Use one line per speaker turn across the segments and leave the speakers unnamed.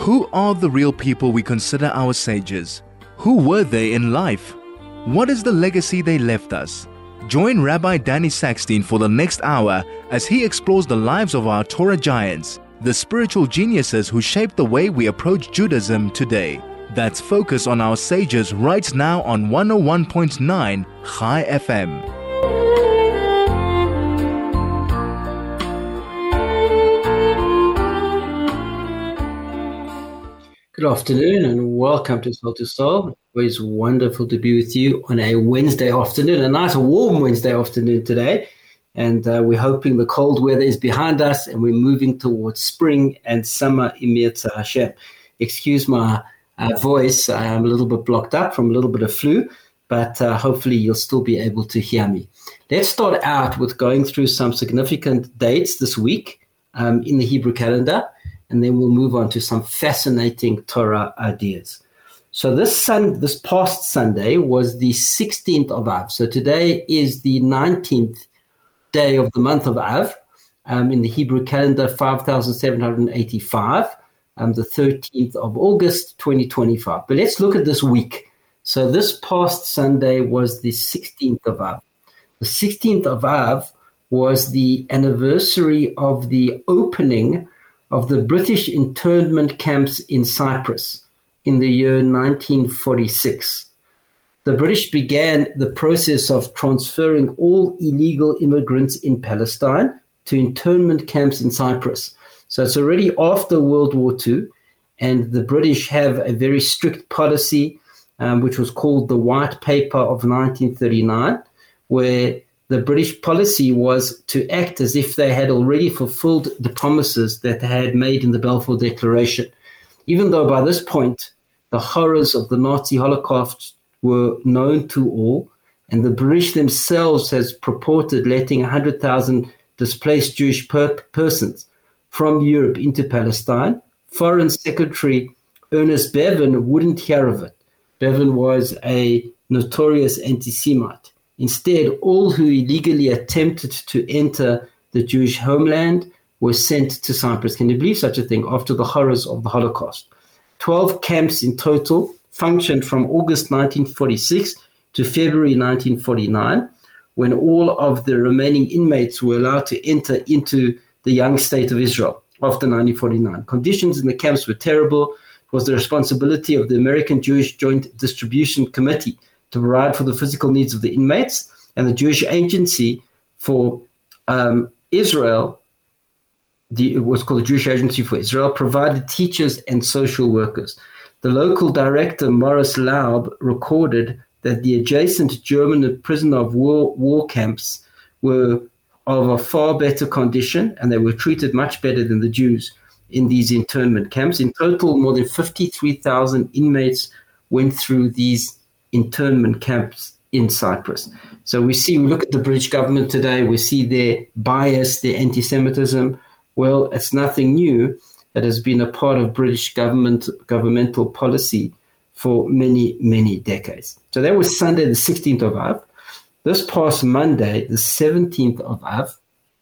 Who are the real people we consider our sages? Who were they in life? What is the legacy they left us? Join Rabbi Danny Sackstein for the next hour as he explores the lives of our Torah giants, the spiritual geniuses who shaped the way we approach Judaism today. That's Focus on Our Sages right now on 101.9 Chai FM.
Good afternoon and welcome to Soul to Soul. Always wonderful to be with you on a Wednesday afternoon, a nice warm Wednesday afternoon today. And we're hoping the cold weather is behind us and we're moving towards spring and summer in Yirtzeh Hashem. Excuse my voice, I'm a little bit blocked up from a little bit of flu, but hopefully you'll still be able to hear me. Let's start out with going through some significant dates this week in the Hebrew calendar. And then we'll move on to some fascinating Torah ideas. So this past Sunday was the 16th of Av. So today is the 19th day of the month of Av. In the Hebrew calendar, 5785, the 13th of August, 2025. But let's look at this week. So this past Sunday was the 16th of Av. The 16th of Av was the anniversary of the opening of the British internment camps in Cyprus in the year 1946. The British began the process of transferring all illegal immigrants in Palestine to internment camps in Cyprus. So it's already after World War II, and the British have a very strict policy, which was called the White Paper of 1939, where the British policy was to act as if they had already fulfilled the promises that they had made in the Balfour Declaration. Even though by this point, the horrors of the Nazi Holocaust were known to all, and the British themselves has purported letting 100,000 displaced Jewish persons from Europe into Palestine, Foreign Secretary Ernest Bevin wouldn't hear of it. Bevin was a notorious anti-Semite. Instead, all who illegally attempted to enter the Jewish homeland were sent to Cyprus. Can you believe such a thing after the horrors of the Holocaust? 12 camps in total functioned from August 1946 to February 1949, when all of the remaining inmates were allowed to enter into the young state of Israel after 1949. Conditions in the camps were terrible. It was the responsibility of the American Jewish Joint Distribution Committee to provide for the physical needs of the inmates, and the Jewish Agency for Israel, it was called the Jewish Agency for Israel, provided teachers and social workers. The local director, Morris Laub, recorded that the adjacent German prisoner of war camps were of a far better condition, and they were treated much better than the Jews in these internment camps. In total, more than 53,000 inmates went through these internment camps in Cyprus. So we look at the British government today, we see their bias, their anti-Semitism. Well, it's nothing new. It has been a part of British governmental policy for many, many decades. So that was Sunday, the 16th of Av. This past Monday, the 17th of Av,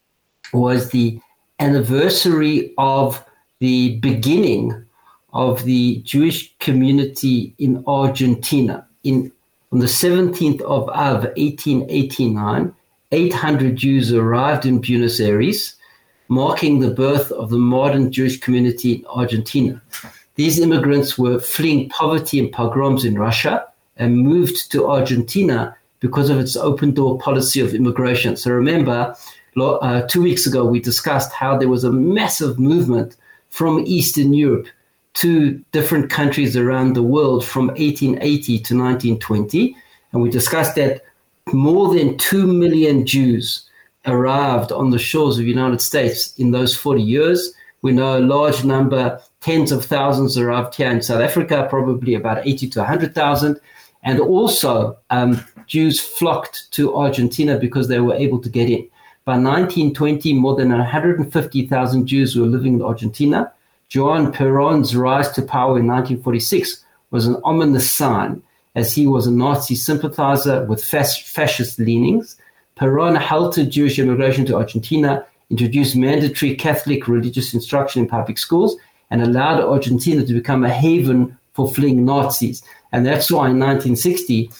was the anniversary of the beginning of the Jewish community in Argentina. On the 17th of Av, 1889, 800 Jews arrived in Buenos Aires, marking the birth of the modern Jewish community in Argentina. These immigrants were fleeing poverty and pogroms in Russia and moved to Argentina because of its open-door policy of immigration. So remember, 2 weeks ago, we discussed how there was a massive movement from Eastern Europe to different countries around the world from 1880 to 1920. And we discussed that more than 2 million Jews arrived on the shores of the United States in those 40 years. We know a large number, tens of thousands, arrived here in South Africa, probably about 80 to 100,000. And also Jews flocked to Argentina because they were able to get in. By 1920, more than 150,000 Jews were living in Argentina. Joan Perón's rise to power in 1946 was an ominous sign, as he was a Nazi sympathizer with fascist leanings. Perón halted Jewish immigration to Argentina, introduced mandatory Catholic religious instruction in public schools, and allowed Argentina to become a haven for fleeing Nazis. And that's why in 1960,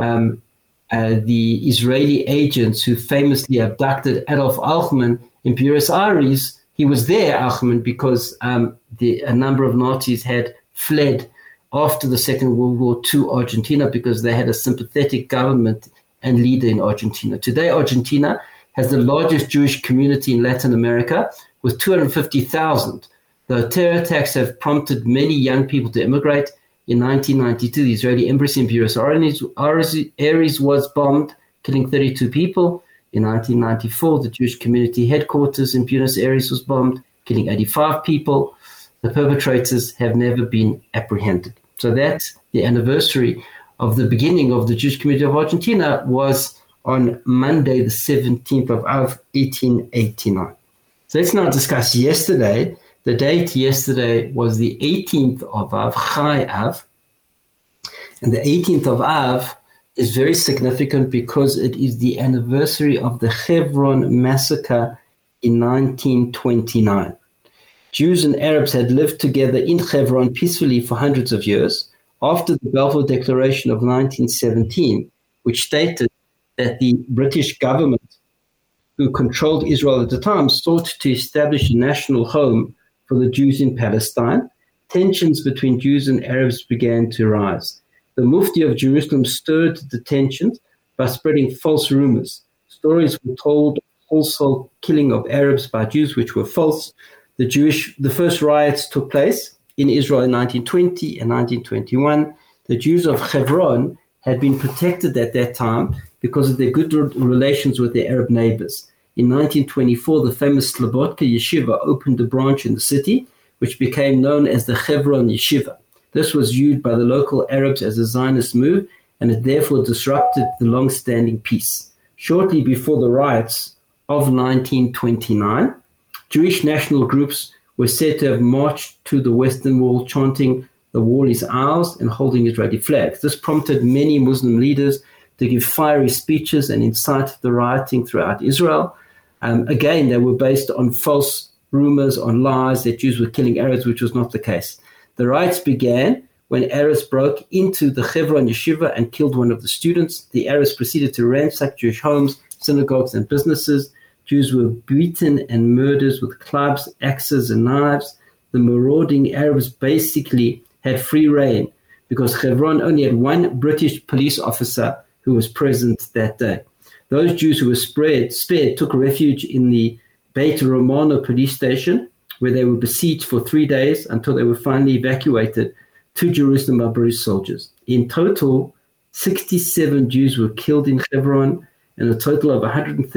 the Israeli agents who famously abducted Adolf Eichmann in Buenos Aires, he was there, Eichmann, because a number of Nazis had fled after the Second World War to Argentina because they had a sympathetic government and leader in Argentina. Today, Argentina has the largest Jewish community in Latin America with 250,000. The terror attacks have prompted many young people to immigrate. In 1992, the Israeli embassy in Buenos Aires was bombed, killing 32 people. In 1994, the Jewish community headquarters in Buenos Aires was bombed, killing 85 people. The perpetrators have never been apprehended. So that's the anniversary of the beginning of the Jewish community of Argentina was on Monday, the 17th of Av, 1889. So let's now discuss yesterday. The date yesterday was the 18th of Av, Chai Av. And the 18th of Av is very significant because it is the anniversary of the Hebron massacre in 1929. Jews and Arabs had lived together in Hebron peacefully for hundreds of years after the Balfour Declaration of 1917, which stated that the British government, who controlled Israel at the time, sought to establish a national home for the Jews in Palestine. Tensions between Jews and Arabs began to rise. The Mufti of Jerusalem stirred the tensions by spreading false rumors. Stories were told of wholesale killing of Arabs by Jews, which were false. The first riots took place in Israel in 1920 and 1921. The Jews of Hebron had been protected at that time because of their good relations with their Arab neighbors. In 1924, the famous Slobodka Yeshiva opened a branch in the city, which became known as the Hebron Yeshiva. This was viewed by the local Arabs as a Zionist move, and it therefore disrupted the long-standing peace. Shortly before the riots of 1929, Jewish national groups were said to have marched to the Western Wall chanting, "The wall is ours," and holding Israeli flags. This prompted many Muslim leaders to give fiery speeches and incite the rioting throughout Israel. Again, they were based on false rumors, on lies that Jews were killing Arabs, which was not the case. The riots began when Arabs broke into the Hebron Yeshiva and killed one of the students. The Arabs proceeded to ransack Jewish homes, synagogues, and businesses. Jews were beaten and murdered with clubs, axes, and knives. The marauding Arabs basically had free reign because Hebron only had one British police officer who was present that day. Those Jews who were spared took refuge in the Beit Romano police station, where they were besieged for 3 days until they were finally evacuated to Jerusalem by British soldiers. In total, 67 Jews were killed in Hebron, and a total of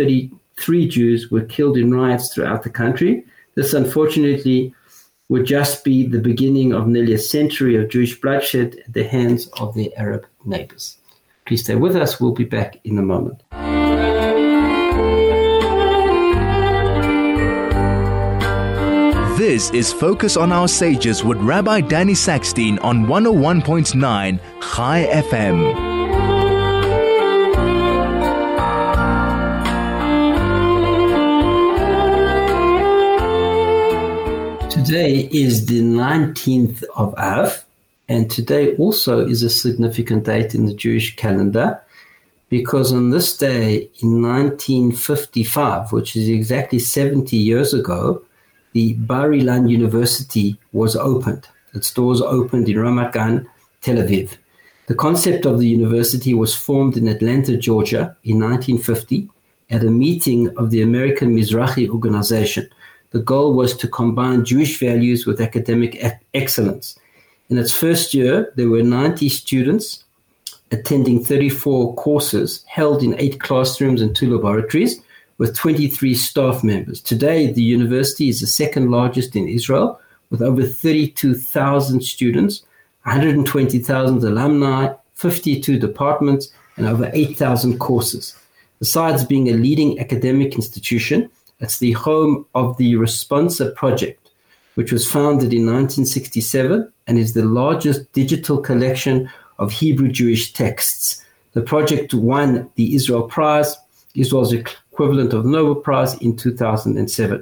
133 Jews were killed in riots throughout the country. This, unfortunately, would just be the beginning of nearly a century of Jewish bloodshed at the hands of their Arab neighbors. Please stay with us. We'll be back in a moment.
This is Focus on Our Sages with Rabbi Danny Sackstein on 101.9 Chai FM.
Today is the 19th of Av, and today also is a significant date in the Jewish calendar, because on this day in 1955, which is exactly 70 years ago, the Bar Ilan University was opened. Its doors opened in Ramat Gan, Tel Aviv. The concept of the university was formed in Atlanta, Georgia in 1950 at a meeting of the American Mizrahi Organization. The goal was to combine Jewish values with academic excellence. In its first year, there were 90 students attending 34 courses held in 8 classrooms and 2 laboratories, with 23 staff members. Today, the university is the second largest in Israel, with over 32,000 students, 120,000 alumni, 52 departments, and over 8,000 courses. Besides being a leading academic institution, it's the home of the Responsa Project, which was founded in 1967 and is the largest digital collection of Hebrew Jewish texts. The project won the Israel Prize, Israel's equivalent of the Nobel Prize, in 2007.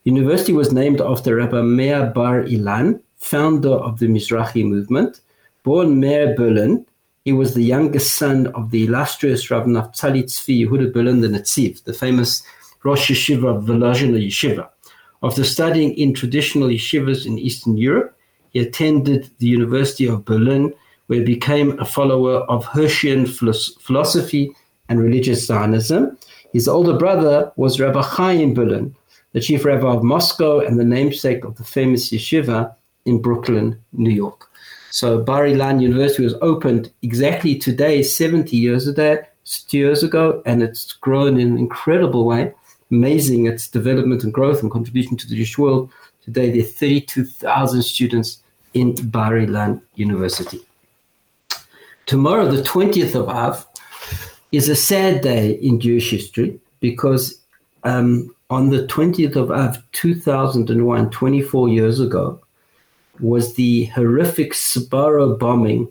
University was named after Rabbi Meir Bar Ilan, founder of the Mizrahi movement. Born Meir Berlin, he was the youngest son of the illustrious Rav Naftali Tzvi Yehuda Berlin the Netziv, the famous Rosh Yeshiva of Volozhiner Yeshiva. After studying in traditional yeshivas in Eastern Europe, he attended the University of Berlin, where he became a follower of Hirschian philosophy and religious Zionism. His older brother was Rabbi Chaim Berlin, the chief rabbi of Moscow and the namesake of the famous yeshiva in Brooklyn, New York. So Bar Ilan University was opened exactly today, 70 years ago, and it's grown in an incredible way. Amazing its development and growth and contribution to the Jewish world. Today there are 32,000 students in Bar Ilan University. Tomorrow, the 20th of Av, is a sad day in Jewish history because on the 20th of Av, 2001, 24 years ago, was the horrific Sbarro bombing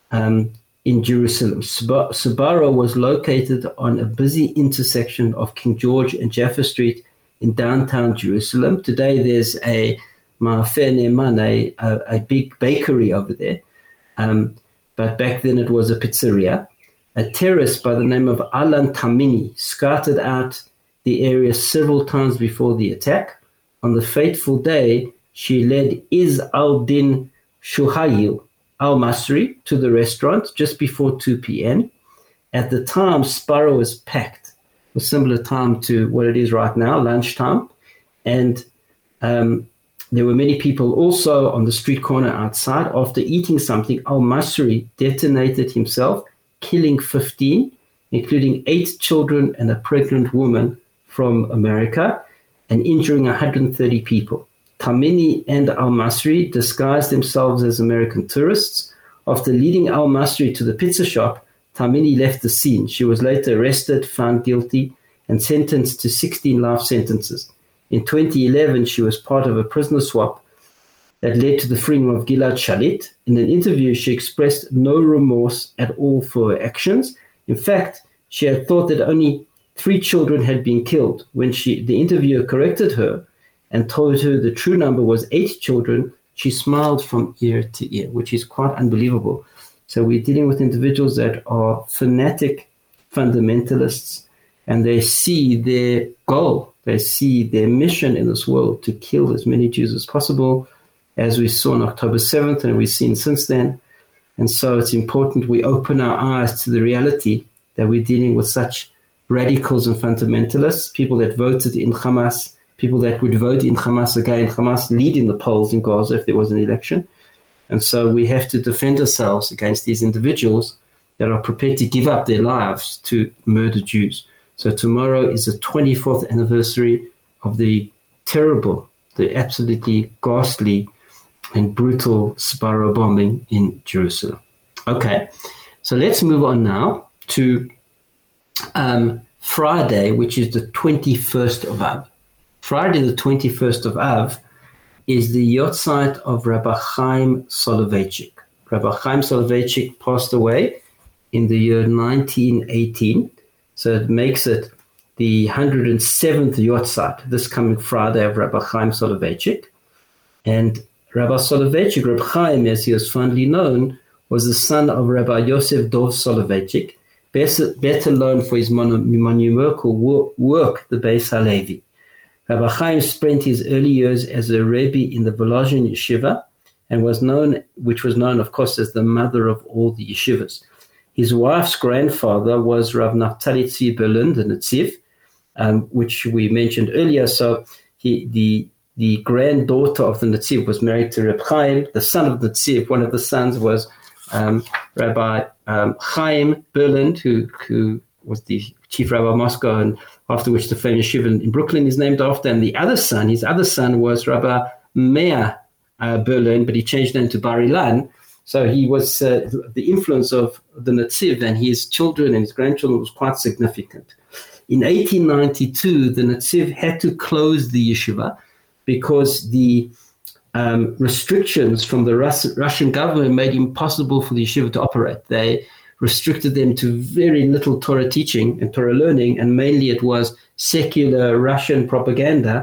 in Jerusalem. Sbarro was located on a busy intersection of King George and Jaffa Street in downtown Jerusalem. Today there's a Ma'afer Ne'eman, a big bakery over there. But back then it was a pizzeria. A terrorist by the name of Alan Tamimi scouted out the area several times before the attack. On the fateful day, she led Iz al-Din Shuhayil al-Masri to the restaurant just before 2 p.m. At the time, Sbarro was packed, a similar time to what it is right now, lunchtime. And there were many people also on the street corner outside. After eating something, al-Masri detonated himself, killing 15, including 8 children and a pregnant woman from America, and injuring 130 people. Tamimi and al-Masri disguised themselves as American tourists. After leading al-Masri to the pizza shop, Tamimi left the scene. She was later arrested, found guilty, and sentenced to 16 life sentences. In 2011, she was part of a prisoner swap that led to the freeing of Gilad Shalit. In an interview, she expressed no remorse at all for her actions. In fact, she had thought that only 3 children had been killed. When the interviewer corrected her and told her the true number was 8 children, she smiled from ear to ear, which is quite unbelievable. So we're dealing with individuals that are fanatic fundamentalists, and they see their goal, they see their mission in this world to kill as many Jews as possible, as we saw on October 7th and we've seen since then. And so it's important we open our eyes to the reality that we're dealing with such radicals and fundamentalists, people that voted in Hamas, people that would vote in Hamas again, Hamas leading the polls in Gaza if there was an election. And so we have to defend ourselves against these individuals that are prepared to give up their lives to murder Jews. So tomorrow is the 24th anniversary of the terrible, the absolutely ghastly and brutal Sbarro bombing in Jerusalem. Okay, so let's move on now to Friday, which is the 21st of Av. Friday, the 21st of Av, is the Yotzeit of Rabbi Chaim Soloveitchik. Rabbi Chaim Soloveitchik passed away in the year 1918, so it makes it the 107th Yotzeit, this coming Friday, of Rabbi Chaim Soloveitchik. And Rabbi Soloveitchik, Rabbi Chaim, as he was fondly known, was the son of Rabbi Yosef Dov Soloveitchik, better known for his monumental work, the Beis HaLevi. Rabbi Chaim spent his early years as a Rebbe in the Volozhin Yeshiva, and which was known, of course, as the mother of all the yeshivas. His wife's grandfather was Rav Naftali Tzvi Berlin, the Netziv, which we mentioned earlier. So the granddaughter of the Netziv was married to Reb Chaim, the son of the Netziv. One of the sons was Rabbi Chaim Berlin, who was the chief rabbi of Moscow, and after which the famous yeshiva in Brooklyn is named after. And his other son was Rabbi Meir Berlin, but he changed name to Bar Ilan. So he was the influence of the Netziv and his children and his grandchildren was quite significant. In 1892, the Netziv had to close the yeshiva because the restrictions from the Russian government made it impossible for the yeshiva to operate. They restricted them to very little Torah teaching and Torah learning, and mainly it was secular Russian propaganda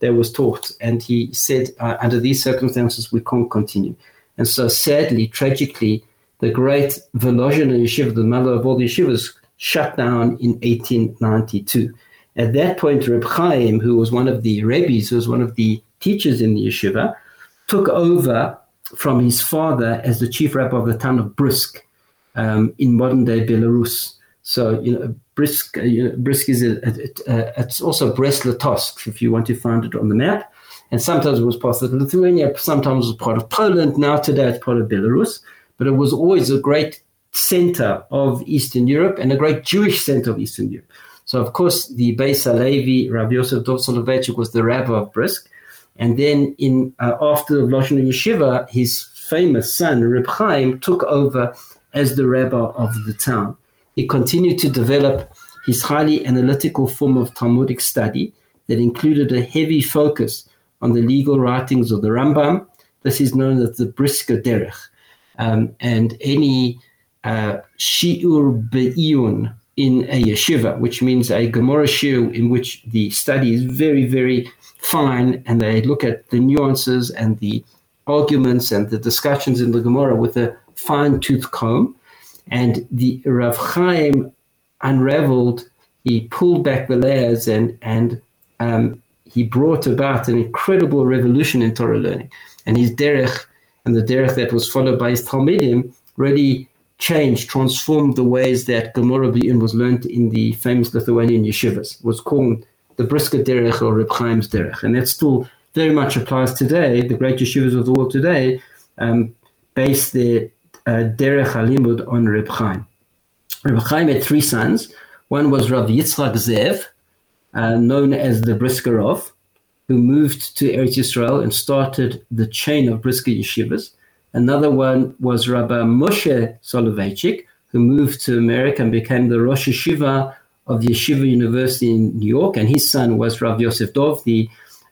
that was taught. And he said, under these circumstances, we can't continue. And so sadly, tragically, the great Volozhiner Yeshiva, the mother of all the yeshivas, shut down in 1892. At that point, Reb Chaim, who was one of the rabbis, who was one of the teachers in the yeshiva, took over from his father as the chief rabbi of the town of Brisk in modern-day Belarus. So, Brisk is it's also Brest-Litovsk, if you want to find it on the map. And sometimes it was part of Lithuania, sometimes it was part of Poland. Now today it's part of Belarus. But it was always a great center of Eastern Europe and a great Jewish center of Eastern Europe. So, of course, the Beis HaLevi, Rabbi Yosef Dov Soloveitchik, was the rabbi of Brisk. And then after the Volozhiner Yeshiva, his famous son, Reb Chaim, took over as the rabbi of the town. He continued to develop his highly analytical form of Talmudic study that included a heavy focus on the legal writings of the Rambam. This is known as the Brisker Derech. And any shiur be'iyun in a yeshiva, which means a Gemara shiur in which the study is very, very fine, and they look at the nuances and the arguments and the discussions in the Gemara with a fine-tooth comb. And the Rav Chaim unraveled, he pulled back the layers, and he brought about an incredible revolution in Torah learning. And his derech, and the derech that was followed by his Talmidim, really transformed the ways that Gemara B'iyun was learned in the famous Lithuanian yeshivas. It was called the Brisker Derech or Reb Chaim's Derech. And that still very much applies today. The great yeshivas of the world today base their Derech HaLimud on Reb Chaim. Reb Chaim had three sons. One was Rav Yitzchak Zev, known as the Briskerov, who moved to Eretz Yisrael and started the chain of Brisker yeshivas. Another one was Rabbi Moshe Soloveitchik, who moved to America and became the Rosh Yeshiva of the Yeshiva University in New York, and his son was Rav Yosef Dov, the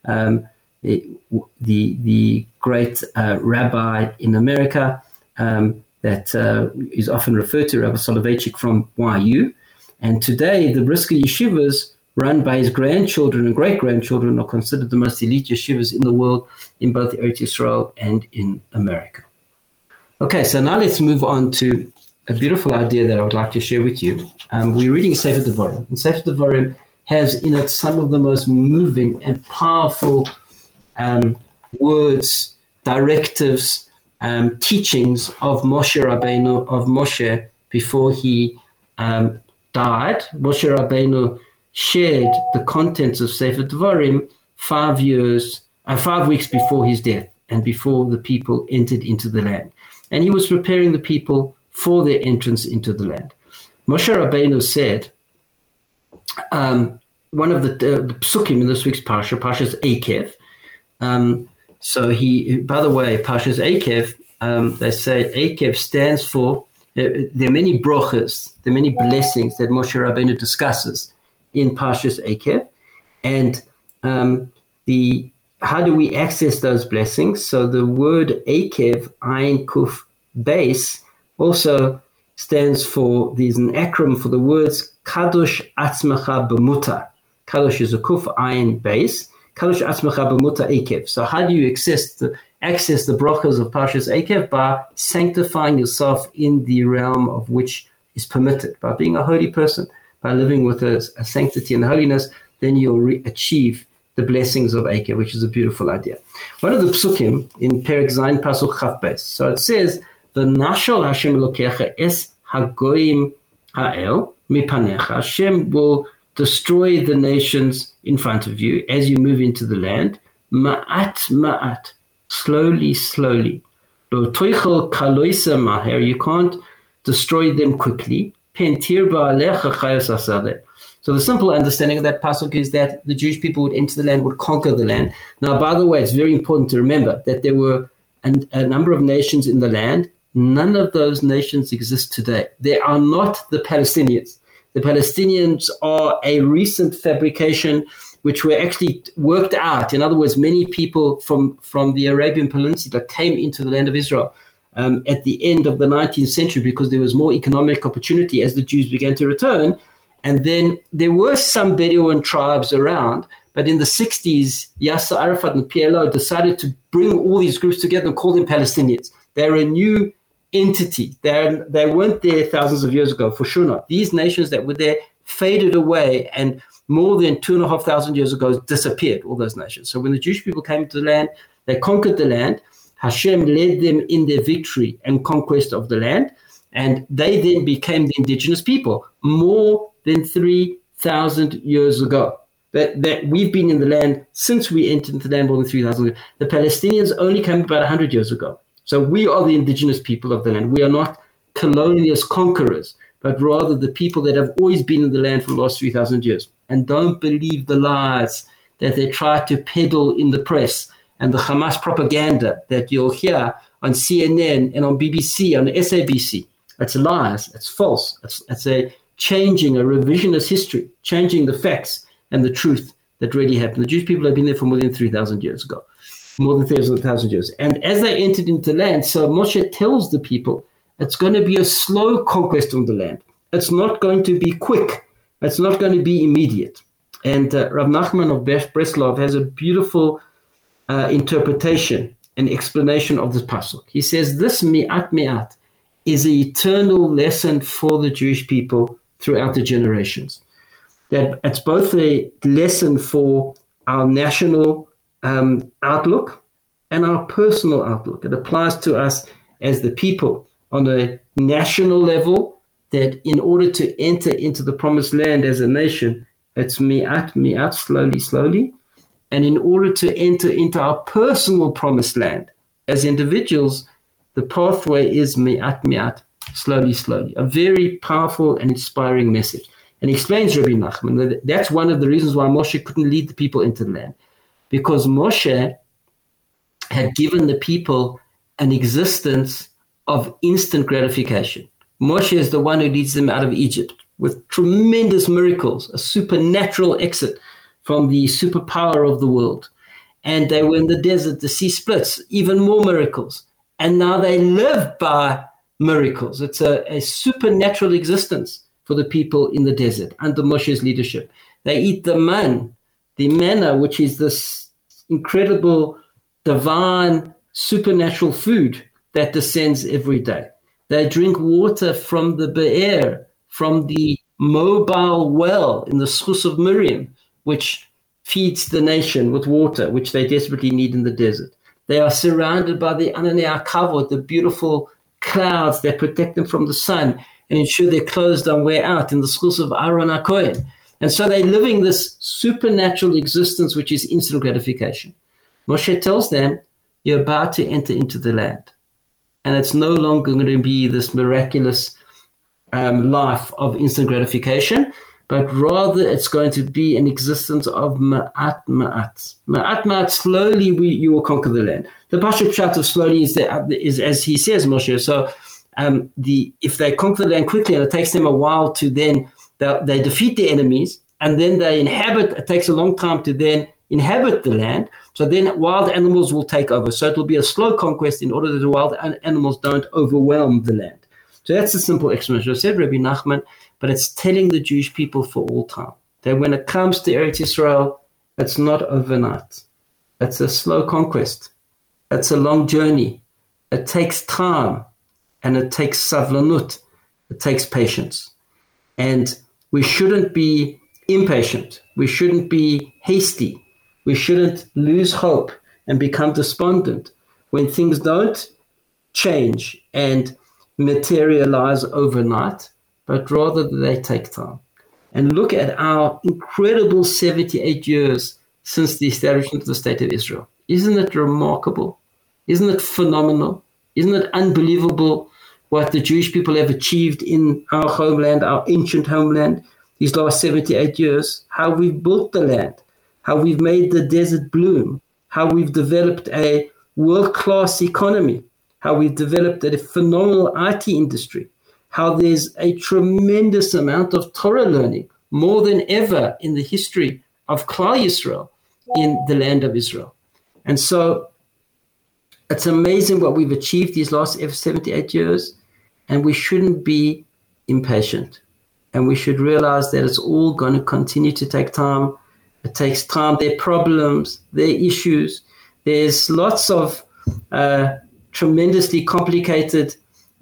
great rabbi in America that is often referred to, Rabbi Soloveitchik from YU. And today, the Brisker yeshivas, run by his grandchildren and great-grandchildren, are considered the most elite yeshivas in the world in both Eretz Yisrael and in America. Okay, so now let's move on to a beautiful idea that I would like to share with you. We're reading Sefer Devarim, and Sefer Devarim has in it some of the most moving and powerful words, directives, teachings of Moshe Rabbeinu, of Moshe before he died. Moshe Rabbeinu shared the contents of Sefer Devarim 5 weeks before his death and before the people entered into the land. And he was preparing the people for their entrance into the land. Moshe Rabbeinu said, one of the psukim in this week's Parsha, Parshas Eikev. So by the way, Parshas Eikev, they say Eikev stands for, there are many brochas, there are many blessings that Moshe Rabbeinu discusses in Parshas Eikev. And how do we access those blessings? So the word Eikev, Ayin Kuf Beis, also stands for, there's an acronym for the words Kadosh Atzmacha B'muta. Kadosh is a Kuf Ayin Beis. Kadosh Atzmacha B'muta Eikev. So how do you access the brachas of Parshas Eikev? By sanctifying yourself in the realm of which is permitted, by being a holy person, by living with a sanctity and holiness. Then you'll achieve the blessings of Eikev, which is a beautiful idea. One of the psukim in Perek Zayin Pasuk Chaf Beis. So it says, "V'nashal Hashem Elokecha es hagoyim ha'el mipanecha." Hashem will destroy the nations in front of you as you move into the land. Ma'at ma'at, slowly, slowly. Lo toichel kaloisa maher, you can't destroy them quickly. Pentir ba'alecha chayos asadeh. So the simple understanding of that pasuk is that the Jewish people would enter the land, would conquer the land. Now, by the way, it's very important to remember that there were a number of nations in the land. None of those nations exist today. They are not the Palestinians. The Palestinians are a recent fabrication which were actually worked out. In other words, many people from the Arabian Peninsula came into the land of Israel at the end of the 19th century because there was more economic opportunity as the Jews began to return. And then there were some Bedouin tribes around, But in the 60s, Yasser Arafat and the PLO decided to bring all these groups together and call them Palestinians. They're a new entity. They weren't there thousands of years ago, for sure not. These nations that were there faded away, and more than 2,500 years ago disappeared, all those nations. So when the Jewish people came to the land, they conquered the land. Hashem led them in their victory and conquest of the land, and they then became the indigenous people more than 3,000 years ago. That we've been in the land since we entered the land more than 3,000 years. The Palestinians only came about 100 years ago. So we are the indigenous people of the land. We are not colonialist conquerors, but rather the people that have always been in the land for the last 3,000 years. And don't believe the lies that they try to peddle in the press and the Hamas propaganda that you'll hear on CNN and on BBC, on SABC. It's lies. It's false. It's a revisionist history, changing the facts and the truth that really happened. The Jewish people have been there for more than 3,000 years ago. More than 3,000 years. And as they entered into land, so Moshe tells the people, it's going to be a slow conquest of the land. It's not going to be quick. It's not going to be immediate. And Rav Nachman of Breslov has a beautiful interpretation and explanation of this pasuk. He says, this mi'at is an eternal lesson for the Jewish people throughout the generations. That it's both a lesson for our national outlook and our personal outlook. It applies to us as the people on a national level, that in order to enter into the promised land as a nation, it's mi'at, slowly. And in order to enter into our personal promised land as individuals, the pathway is mi'at, slowly. A very powerful and inspiring message. And he explains, Rabbi Nachman, that that's one of the reasons why Moshe couldn't lead the people into the land. Because Moshe had given the people an existence of instant gratification. Moshe is the one who leads them out of Egypt with tremendous miracles, a supernatural exit from the superpower of the world. And they were in the desert, the sea splits, even more miracles. And now they live by miracles. It's a supernatural existence for the people in the desert under Moshe's leadership. They eat the manna, which is this incredible, divine, supernatural food that descends every day. They drink water from the Be'er, from the mobile well in the Schus of Miriam, which feeds the nation with water, which they desperately need in the desert. They are surrounded by the Ananei HaKavod, the beautiful clouds that protect them from the sun and ensure their clothes don't wear out in the Schus of Aaron HaKohen. And so they're living this supernatural existence, which is instant gratification. Moshe tells them, you're about to enter into the land. And it's no longer going to be this miraculous life of instant gratification, but rather it's going to be an existence of ma'at. Ma'at, slowly you will conquer the land. The Pashut Pshat of slowly is as he says, Moshe. So if they conquer the land quickly, and it takes them a while to then, they defeat the enemies, and then they inhabit, it takes a long time to then inhabit the land. So then wild animals will take over. So it will be a slow conquest in order that the wild animals don't overwhelm the land. So that's a simple explanation. I said Rabbi Nachman, but it's telling the Jewish people for all time that when it comes to Eretz Yisrael, it's not overnight. It's a slow conquest. It's a long journey. It takes time, and it takes savlanut. It takes patience. And we shouldn't be impatient. We shouldn't be hasty. We shouldn't lose hope and become despondent when things don't change and materialize overnight, but rather they take time. And look at our incredible 78 years since the establishment of the State of Israel. Isn't it remarkable? Isn't it phenomenal? Isn't it unbelievable what the Jewish people have achieved in our homeland, our ancient homeland, these last 78 years? How we've built the land, how we've made the desert bloom, how we've developed a world-class economy, how we've developed a phenomenal IT industry, how there's a tremendous amount of Torah learning, more than ever in the history of Klal Yisrael in the land of Israel. And so it's amazing what we've achieved these last 78 years, and we shouldn't be impatient. And we should realize that it's all going to continue to take time. It takes time. Their problems, their issues. There's lots of tremendously complicated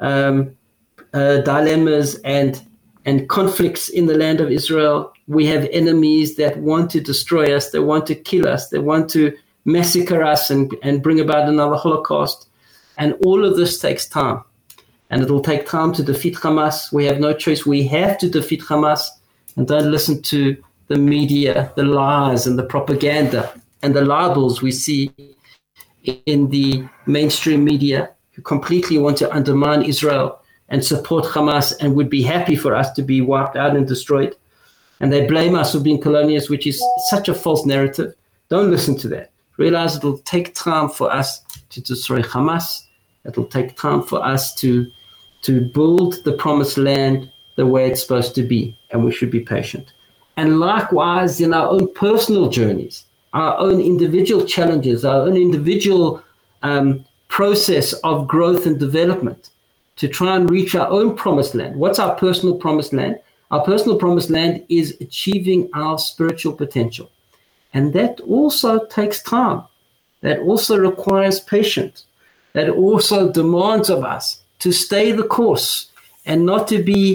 dilemmas and conflicts in the land of Israel. We have enemies that want to destroy us, they want to kill us, they want to massacre us and bring about another Holocaust. And all of this takes time. And it'll take time to defeat Hamas. We have no choice. We have to defeat Hamas. And don't listen to the media, the lies and the propaganda and the libels we see in the mainstream media who completely want to undermine Israel and support Hamas and would be happy for us to be wiped out and destroyed. And they blame us for being colonialists, which is such a false narrative. Don't listen to that. Realize it will take time for us to destroy Hamas. It will take time for us to build the promised land the way it's supposed to be, and we should be patient. And likewise, in our own personal journeys, our own individual challenges, our own individual process of growth and development, to try and reach our own promised land. What's our personal promised land? Our personal promised land is achieving our spiritual potential. And that also takes time. That also requires patience. That also demands of us to stay the course and not to be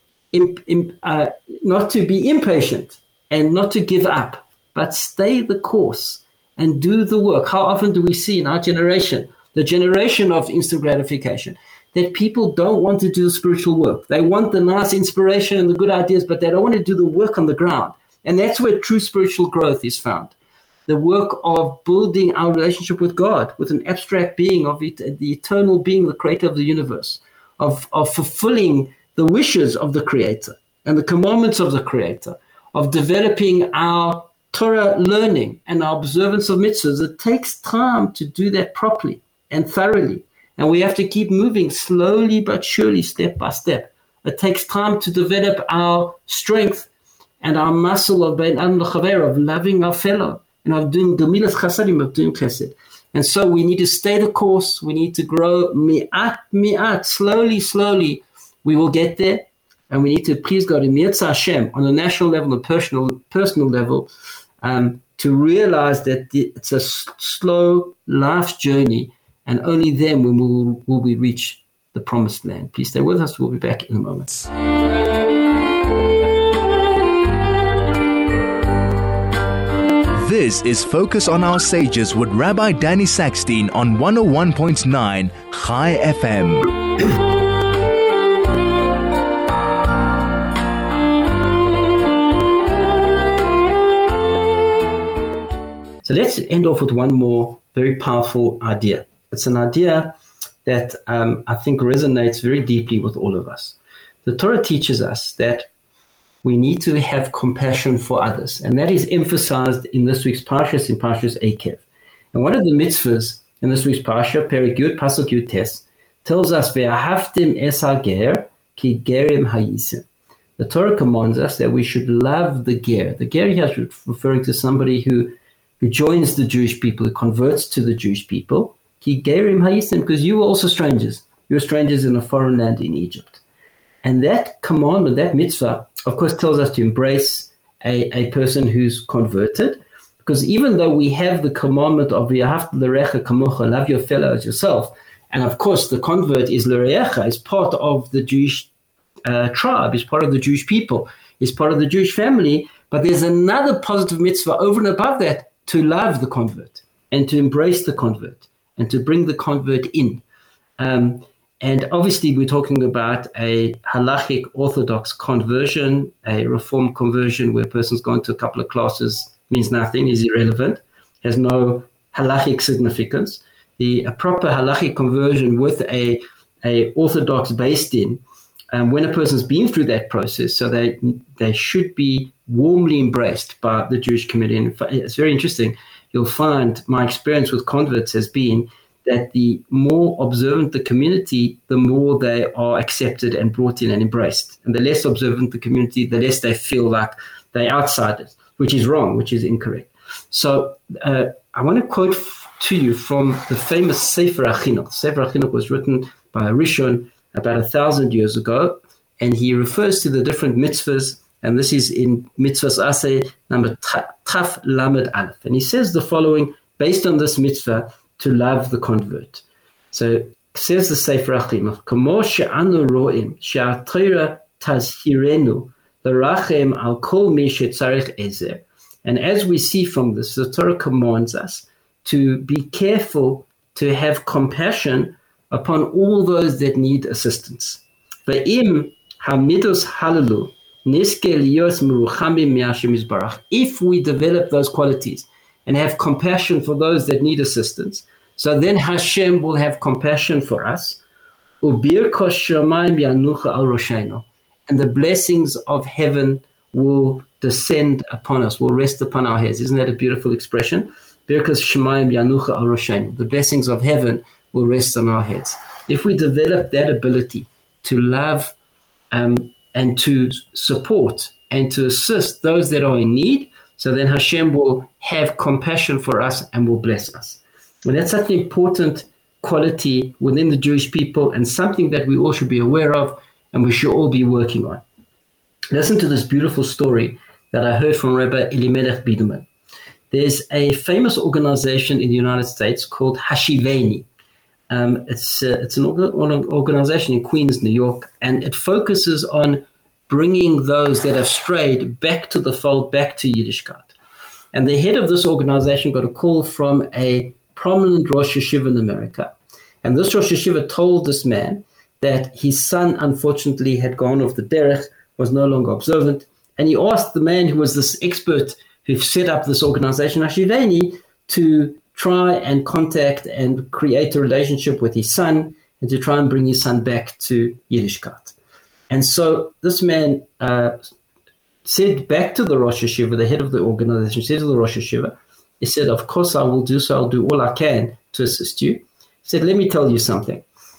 impatient and not to give up, but stay the course and do the work. How often do we see in our generation, the generation of instant gratification, that people don't want to do spiritual work? They want the nice inspiration and the good ideas, but they don't want to do the work on the ground. And that's where true spiritual growth is found. The work of building our relationship with God, with an abstract being, of it, the eternal being, the creator of the universe, of fulfilling the wishes of the creator and the commandments of the creator, of developing our Torah learning and our observance of mitzvahs. It takes time to do that properly and thoroughly. And we have to keep moving slowly but surely, step by step. It takes time to develop our strength and our muscle of bein adam l'chaver, of loving our fellow, and of doing gemilas chasadim, of doing chesed. And so we need to stay the course. We need to grow mi'at, slowly. We will get there. And we need to please God in Mirza Hashem on a national level and personal level to realize that it's a slow life journey, and only then will we reach the promised land. Please stay with us. We'll be back in a moment.
This is Focus on Our Sages with Rabbi Danny Sackstein on 101.9 Chai FM.
So let's end off with one more very powerful idea. It's an idea that I think resonates very deeply with all of us. The Torah teaches us that we need to have compassion for others, and that is emphasized in this week's Parshas, in Parshas Eikev. And one of the mitzvahs in this week's Parsha, Perek Yud, Pasuk Yud Tes, tells us, "Ve'ahavtim es hager ki gerim hayisim." The Torah commands us that we should love the ger. The ger here is referring to somebody who joins the Jewish people, who converts to the Jewish people. Ki gerim hayisim, because you were also strangers. You were strangers in a foreign land in Egypt. And that commandment, that mitzvah, of course, tells us to embrace a person who's converted, because even though we have the commandment of v'ahavta l'recha kamocha, love your fellow as yourself, and of course the convert is l'recha, is part of the Jewish tribe, is part of the Jewish people, is part of the Jewish family, but there's another positive mitzvah over and above that, to love the convert and to embrace the convert and to bring the convert in. And obviously, we're talking about a halachic Orthodox conversion, a Reform conversion where a person's gone to a couple of classes, means nothing, is irrelevant, has no halachic significance. A proper halachic conversion with a Orthodox based in, when a person's been through that process, so they should be warmly embraced by the Jewish community. And it's very interesting. You'll find my experience with converts has been that the more observant the community, the more they are accepted and brought in and embraced. And the less observant the community, the less they feel like they're outsiders, which is wrong, which is incorrect. So I want to quote to you from the famous Sefer HaChinuch. Sefer HaChinuch was written by a Rishon about 1,000 years ago, and he refers to the different mitzvahs And this is in Mitzvahs Aseh, number Taf Lamed Aleph. And he says the following, based on this mitzvah, to love the convert. So says the Sefer Achim, Kamo she'anu ro'im, she'aTorah tazhirenu, l'rachem al kol mi she'tzarich ezer. And as we see from this, the Torah commands us to be careful to have compassion upon all those that need assistance. Ve'im hamidos halalu, if we develop those qualities and have compassion for those that need assistance, so then Hashem will have compassion for us. And the blessings of heaven will descend upon us, will rest upon our heads. Isn't that a beautiful expression? The blessings of heaven will rest on our heads. If we develop that ability to love and to support and to assist those that are in need, so then Hashem will have compassion for us and will bless us. And that's such an important quality within the Jewish people and something that we all should be aware of and we should all be working on. Listen to this beautiful story that I heard from Rabbi Elimelech Biderman. There's a famous organization in the United States called Hashiveni. It's an organization in Queens, New York, and it focuses on bringing those that have strayed back to the fold, back to Yiddishkeit. And the head of this organization got a call from a prominent Rosh Yeshiva in America. And this Rosh Yeshiva told this man that his son, unfortunately, had gone off the derech, was no longer observant. And he asked the man who was this expert who set up this organization, Hashiveni, to try and contact and create a relationship with his son and to try and bring his son back to Yiddishkeit. And so this man said back to the Rosh Yeshiva, the head of the organization, said to the Rosh Yeshiva, he said, of course I will do so. I'll do all I can to assist you. He said, let me tell you something.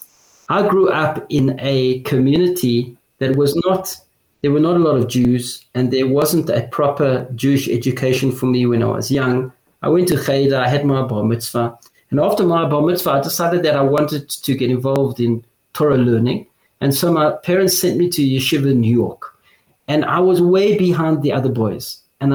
I grew up in a community that was not, there were not a lot of Jews, and there wasn't a proper Jewish education for me when I was young. I went to Cheder, I had my bar mitzvah. And after my bar mitzvah, I decided that I wanted to get involved in Torah learning. And so my parents sent me to Yeshiva in New York. And I was way behind the other boys. And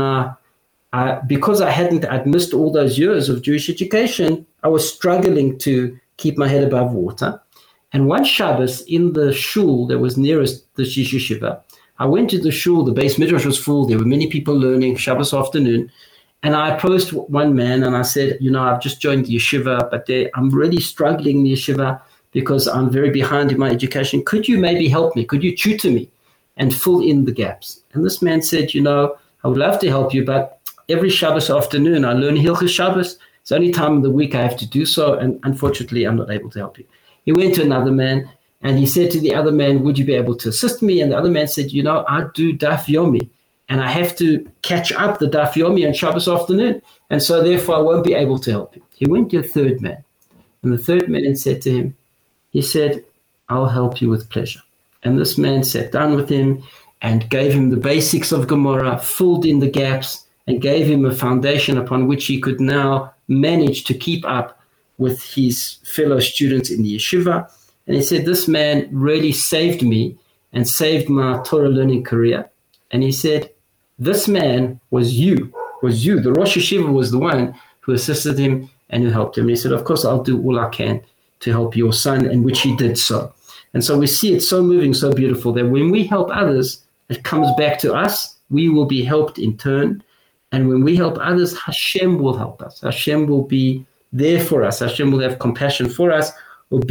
because I'd missed all those years of Jewish education, I was struggling to keep my head above water. And one Shabbos in the shul that was nearest the Yeshiva, I went to the shul, the Beis Midrash was full, there were many people learning Shabbos afternoon. And I approached one man and I said, I've just joined the yeshiva, but I'm really struggling in the yeshiva because I'm very behind in my education. Could you maybe help me? Could you tutor me and fill in the gaps? And this man said, I would love to help you, but every Shabbos afternoon I learn Hilchos Shabbos. It's the only time of the week I have to do so, and unfortunately I'm not able to help you. He went to another man and he said to the other man, would you be able to assist me? And the other man said, I do Daf Yomi. And I have to catch up the Daf Yomi on Shabbos afternoon. And so therefore I won't be able to help you. He went to a third man. And the third man said to him, he said, I'll help you with pleasure. And this man sat down with him and gave him the basics of Gemara, filled in the gaps, and gave him a foundation upon which he could now manage to keep up with his fellow students in the yeshiva. And he said, this man really saved me and saved my Torah learning career. And he said, this man was you. The Rosh Yeshiva was the one who assisted him and who helped him. And he said, of course, I'll do all I can to help your son, and which he did so. And so we see it so moving, so beautiful, that when we help others, it comes back to us. We will be helped in turn. And when we help others, Hashem will help us. Hashem will be there for us. Hashem will have compassion for us. When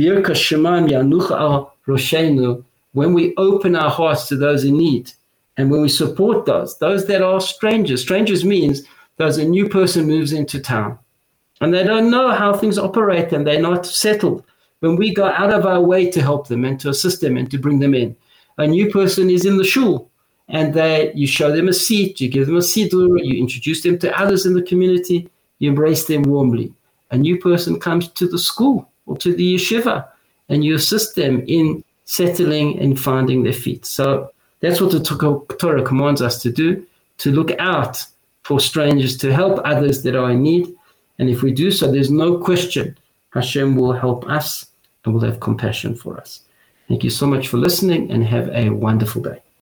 we open our hearts to those in need, and when we support those that are strangers. Strangers means there's a new person moves into town and they don't know how things operate and they're not settled. When we go out of our way to help them and to assist them and to bring them in, a new person is in the shul and you show them a seat, you give them a siddur, you introduce them to others in the community, you embrace them warmly. A new person comes to the school or to the yeshiva and you assist them in settling and finding their feet. So that's what the Torah commands us to do, to look out for strangers, to help others that are in need. And if we do so, there's no question Hashem will help us and will have compassion for us. Thank you so much for listening and have a wonderful day.